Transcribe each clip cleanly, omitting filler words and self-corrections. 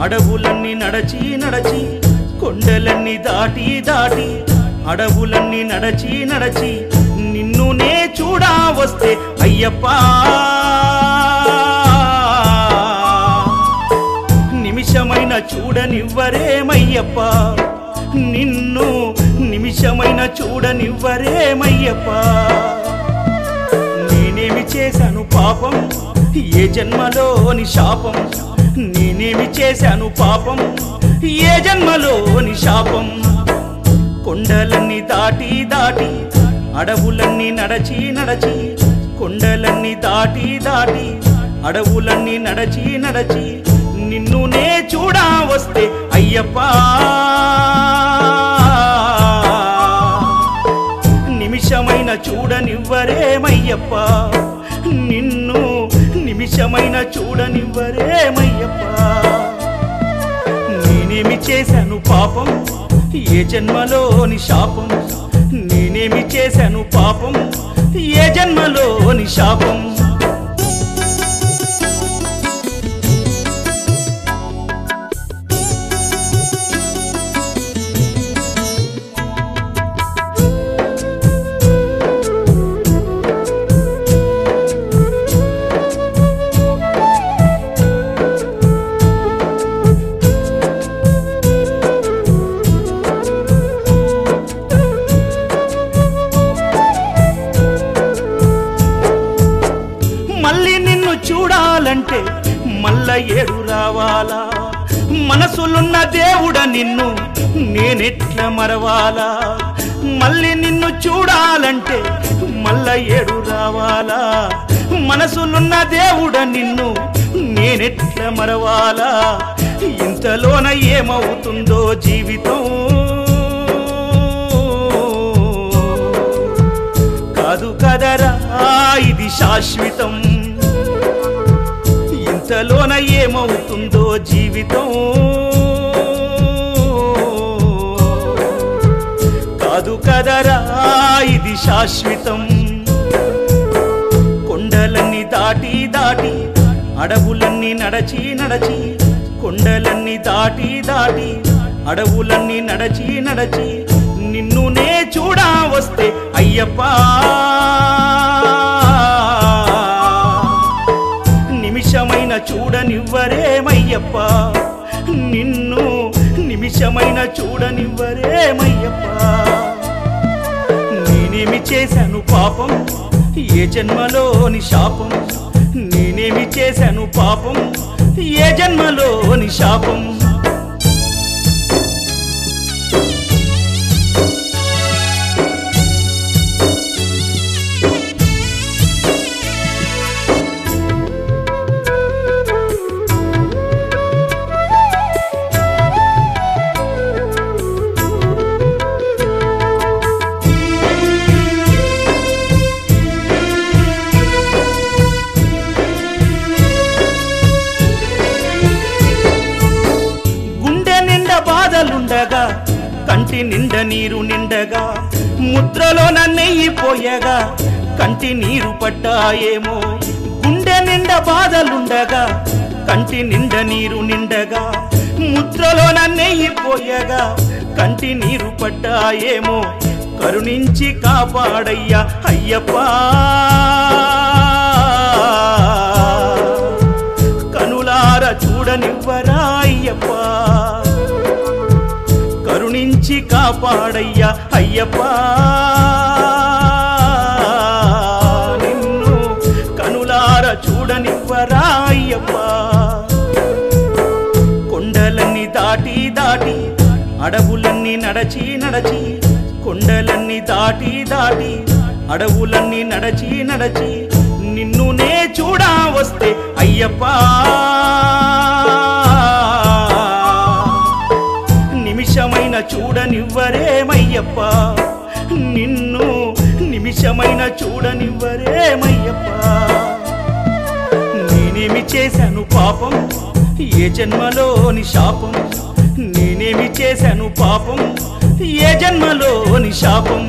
అడవులన్నీ నడచి నడచి కొండలన్నీ దాటి దాటి అడవులన్నీ నడచి నడచి నిన్ను నే చూడా వస్తే అయ్యప్ప నిమిషమైన చూడనివ్వరేమయ్యప్ప నిన్ను నిమిషమైన చూడనివ్వరేమయ్యప్ప నేనేమి చేశాను పాపం ఏ జన్మలోని శాపం నేనేమి చేశాను పాపం ఏ జన్మలోని శాపం కొండలన్నీ దాటి దాటి అడవులన్నీ నడచి నడచి కొండలన్నీ దాటి దాటి అడవులన్నీ నడచి నడచి నిన్ను నే చూడా వస్తే అయ్యప్ప నిమిషమైన చూడనివ్వరేమయ్యప్ప నిన్ను నిమిషమైన చూడనివ్వరేమయ్యప్ప నేనేమి చేశాను పాపం ఏ జన్మలోని శాపం నేనేమి చేశాను పాపం ఏ జన్మలోని శాపం చూడాలంటే మల్ల ఏడు రావాలా మనసులున్న దేవుడ నిన్ను నేనెట్లా మరవాలా మళ్ళీ నిన్ను చూడాలంటే మల్ల ఏడు రావాలా మనసులున్న దేవుడ నిన్ను నేనెట్లా మరవాలా ఇంతలోన ఏమవుతుందో జీవితం కాదు కదరా ఇది శాశ్వతం ఇంతలోన ఏమవుతుందో జీవితం కాదు కదరా ఇది శాశ్వతం కొండలన్నీ దాటి దాటి అడవులన్నీ నడచి నడచి కొండలన్నీ దాటి దాటి అడవులన్నీ నడచి నడచి నిన్ను నే చూడా వస్తే అయ్యప్ప నిమిషమైన చూడనివ్వరేమయ్యప్ప నిన్ను నిమిషమైన చూడనివ్వరేమయ్యప్ప నేనేమి చేశాను పాపం ఏ జన్మలోని శాపం నేనేమి చేశాను పాపం ఏ జన్మలోని శాపం బాధలుండగా కంటి నిండ నీరు నిండగా ముద్రలోన నెయ్యిపోయగా కంటి నీరు పట్టాయేమో గుండె నిండ బాధలుండగా కంటి నిండ నీరు నిండగా ముద్రలోన నెయ్యిపోయగా కంటి నీరు పట్టాయేమో కరుణించి కాపాడయ్యా అయ్యప్ప కనులార చూడనివ్వరా అయ్యప్ప కరుణించి కాపాడయ్యా అయ్యప్ప నిన్ను కనులార చూడనివ్వరా అయ్యప్ప కొండలన్నీ దాటి దాటి అడవులన్నీ నడచి నడచి కొండలన్నీ దాటి దాటి అడవులన్నీ నడచి నడచి నిన్ను నే చూడా వస్తే అయ్యప్ప నిమిషమైన చూడనివ్వరేమయ్యప్ప నిన్ను నిమిషమైన చూడనివ్వరేమయ్యప్ప నేనేమి చేశాను పాపం ఏ జన్మలోని శాపం నేనేమి చేశాను పాపం ఏ జన్మలోని శాపం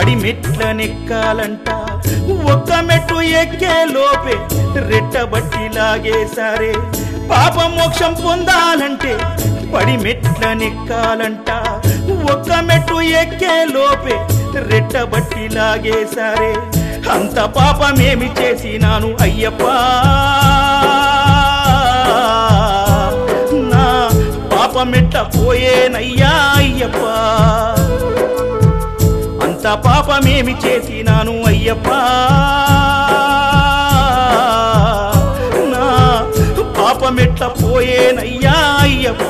పడి మెట్లనెక్కాలంట ఒక్క మెట్టు ఎక్కే లోపే రెట్టబట్టి లాగేశారే పాప మోక్షం పొందాలంటే పడి మెట్లనెక్కాలంట ఒక్క మెట్టు ఎక్కే లోపే రెట్టబట్టి లాగేశారే అంత పాపమేమి చేసినాను అయ్యప్ప నా పాపమెట్ల పోయేనయ్యా అయ్యప్ప అంత పాపమేమి చేసినాను అయ్యప్ప నా పాపమెట్ల పోయేనయ్యా అయ్యప్ప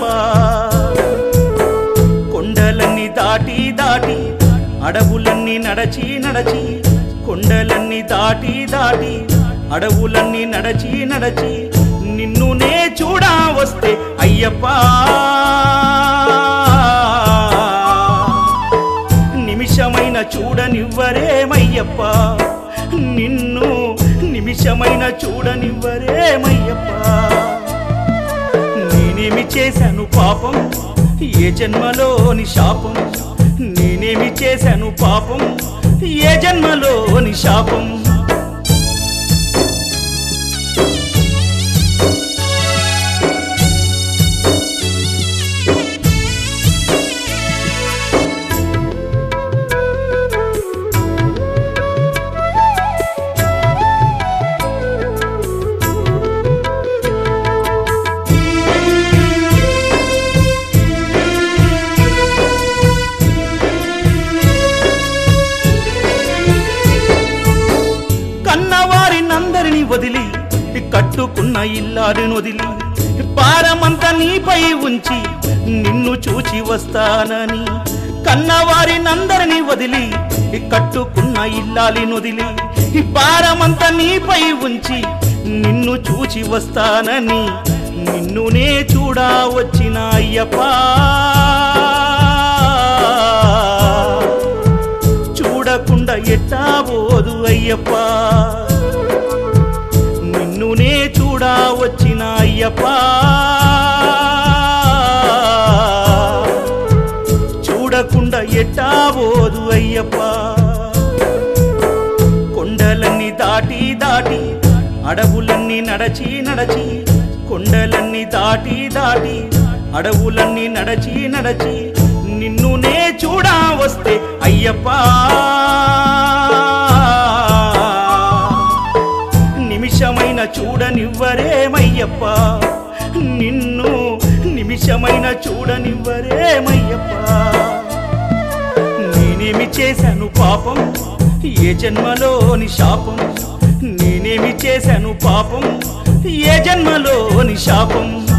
కొండలన్నీ దాటి దాటి అడవులన్నీ నడచి నడచి కొండలన్నీ దాటి దాటి అడవులన్నీ నడచి నడచి నిన్ను నే చూడా వస్తే అయ్యప్ప నిమిషమైన చూడనివ్వరేమయ్యప్ప నిన్ను నిమిషమైన చూడనివ్వరేమయ్యప్ప నేనేమి చేశాను పాపం ఏ జన్మలోని శాపం నేనేమి చేశాను పాపం ఏ జన్మలోని శాపం వదిలి కట్టుకున్న ఇల్లారిని వదిలి పారమంతా నీపై ఉంచి నిన్ను చూచి వస్తానని కన్నవారినందరిని వదిలి కట్టుకున్న ఇల్లాలిని వదిలి పారమంతా నీపై ఉంచి నిన్ను చూచి వస్తానని నిన్నునే చూడా వచ్చిన అయ్యప్ప చూడకుండా ఎట్టా పోదు అయ్యప్ప నిన్నునే చూడా వచ్చిన అయ్యప్ప చూడకుండా ఎట్టా పోదు అయ్యప్ప కొండలన్నీ దాటి దాటి అడవులన్నీ నడచి నడచి కొండలన్నీ దాటి దాటి అడవులన్నీ నడచి నడచి నిన్నునే చూడా వస్తే అయ్యప్ప నిమిషమైన చూడనివ్వరేమయ్యప్ప నిన్ను నిమిషమైన చూడనివ్వరేమయ్యప్ప నేనేమి చేశాను పాపం ఏ జన్మలోని శాపం నేనేమి చేశాను పాపం ఏ జన్మలోని శాపం